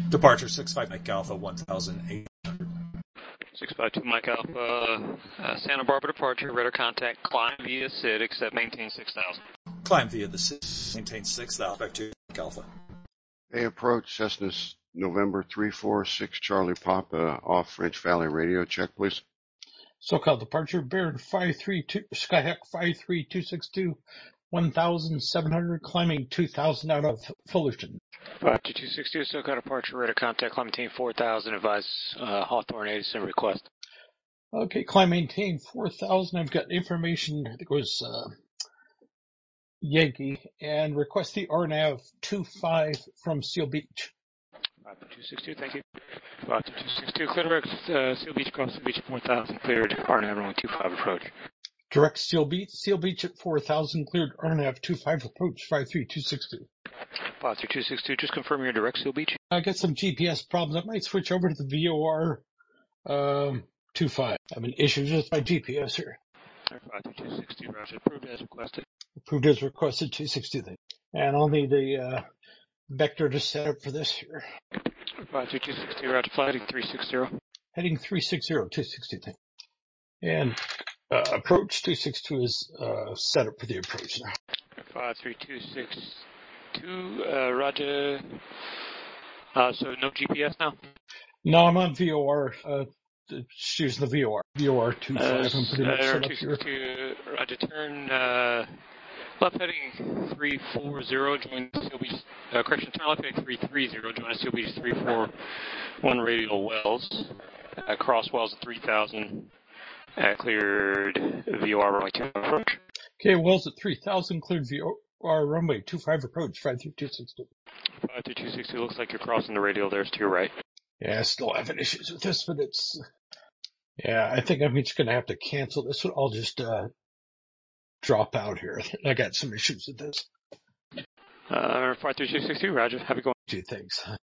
Departure 65 Mike Alpha 1800. 652 Mike Alpha, Santa Barbara departure, radar contact, climb via SID, except maintain 6,000. Climb via the SID, maintain 6,000, back to Mike Alpha. Bay approach, Cessna November 346 Charlie Papa, off French Valley radio, check please. SoCal departure, Baird 532, Skyhawk 53262, 1,700, climbing 2,000 out of Fullerton. 52262 SoCal departure, radar contact, climb maintain 4,000, advise Hawthorne Edison request. Okay, climb maintain 4,000. I've got information, I think it was Yankee, and request the RNAV 25 from Seal Beach. 52262, thank you. 52262, clear direct, Seal Beach, cross the beach, 4,000, cleared, RNAV runway 25 approach. Direct Seal Beach at 4,000, cleared RNAV 25 approach, 53262. 53262, just confirm your direct Seal Beach. I got some GPS problems. I might switch over to the VOR 25. Having issues with my GPS here. 53262, roger, approved as requested. Approved as requested, 260. And I'll need a vector to set up for this here. 53262, roger, flight heading 360. Heading 360, 260. And approach 262 is set up for the approach now. 53262, roger. So no GPS now? No, I'm on VOR. Just using the VOR. VOR 25. I'm pretty much set up here. Roger, turn left heading 340, join Seal Beach. Correction, turn left heading 330, join Seal Beach 341 radial Wells. Cross Wells at 3,000. Cleared VOR runway 25 approach. Okay, Wells at 3,000, cleared VOR runway 25 approach, 53262. 53262, looks like you're crossing the radial there, to your right. Yeah, still having issues with this, but it's... Yeah, I think I'm just going to have to cancel this. I'll just drop out here. I got some issues with this. 53262, roger. Have a good one. Two things.